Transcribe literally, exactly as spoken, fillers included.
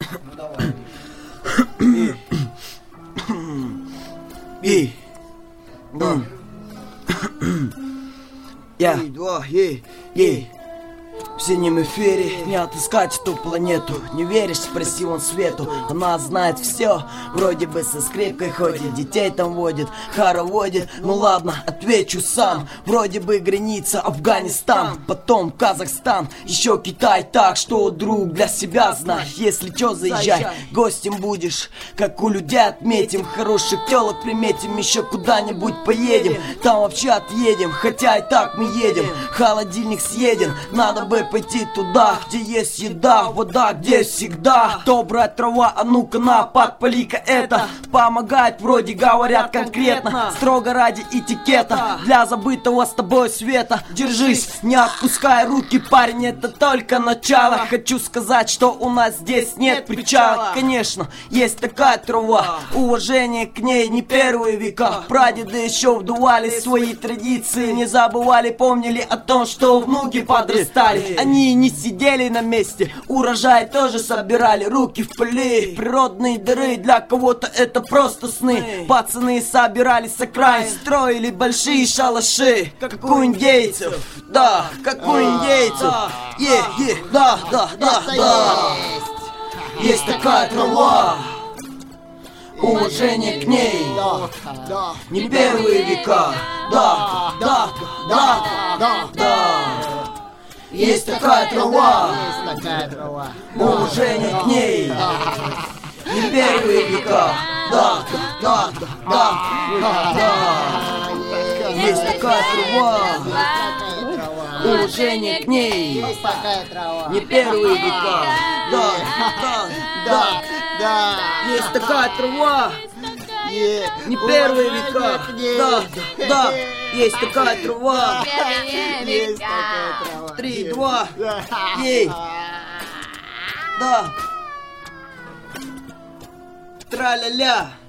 Ну давай. Ей. Да. Я. Ей. Ей. В синем эфире не отыскать эту планету. Не веришь, спроси вон Свету. Она знает все. Вроде бы со скрипкой ходит, детей там водит, хороводит. Ну ладно, отвечу сам. Вроде бы граница Афганистан, потом Казахстан, еще Китай. Так что, друг, для себя знай. Если чё, заезжай, гостем будешь. Как у людей отметим, хороших телок приметим. Еще куда-нибудь поедем, там вообще отъедем. Хотя и так мы едем, холодильник съеден. Надо бы пойти туда, где есть еда, вода, где всегда добрая трава. А ну-ка на, подпали-ка это. Помогает, вроде говорят конкретно, строго ради этикета, для забытого с тобой света. Держись, не отпускай руки, парень, это только начало. Хочу сказать, что у нас здесь нет причала. Конечно, есть такая трава, уважение к ней не первые века. Прадеды еще вдували свои традиции, не забывали, помнили о том, что внуки подрастали. Они не сидели на месте, урожай тоже собирали, руки в пыли. Природные дыры для кого-то это просто сны. Пацаны собирались с окраин, строили большие шалаши, как у индейцев. Да, как у индейцев. Е, е, да, да, да, да. Есть такая трава, уважение к ней не первые века. Да, да, да, да, да. Есть такая трава, уважение к ней не первые века. Да, да, да, да, да. Есть такая трава, уважение к ней не первые века. Да, да, да, да. Есть такая трава, не первые века. Да, да. Есть такая трава. Есть такая трава. Три, два. Ей. Да. Тра-ля-ля.